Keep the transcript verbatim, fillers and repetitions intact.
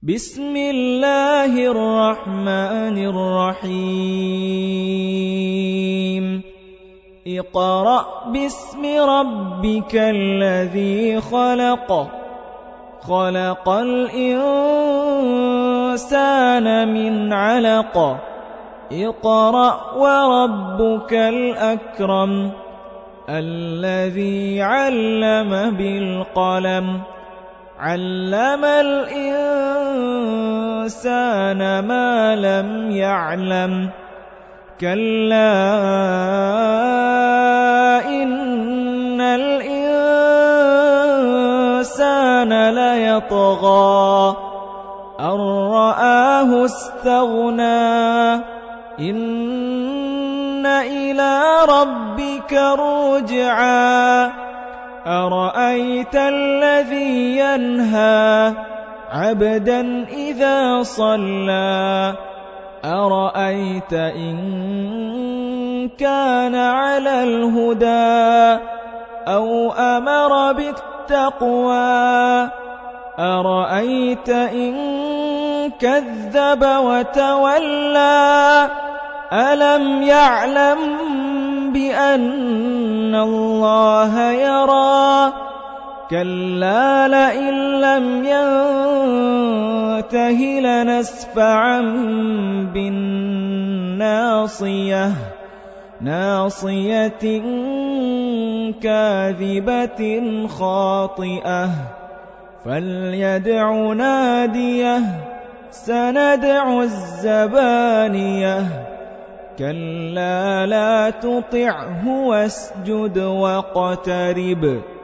بسم الله الرحمن الرحيم اقرأ باسم ربك الذي خلق خلق الإنسان من علق اقرأ وربك الأكرم الذي علم بالقلم علم الإنسان ما لم يعلم كلا إن الإنسان ليطغى أن رآه استغنى إن إلى ربك رجعا أرأيت الذي ينهى عبدا إذا صلى أرأيت إن كان على الهدى أو أمر بالتقوى أرأيت إن كذب وتولى ألم يعلم بأن الله يرى كلا لئن لم ينته لنسفعا بالناصية ناصية كاذبة خاطئة فليدع ناديه سندع الزبانية كلا لا تطعه واسجد واقترب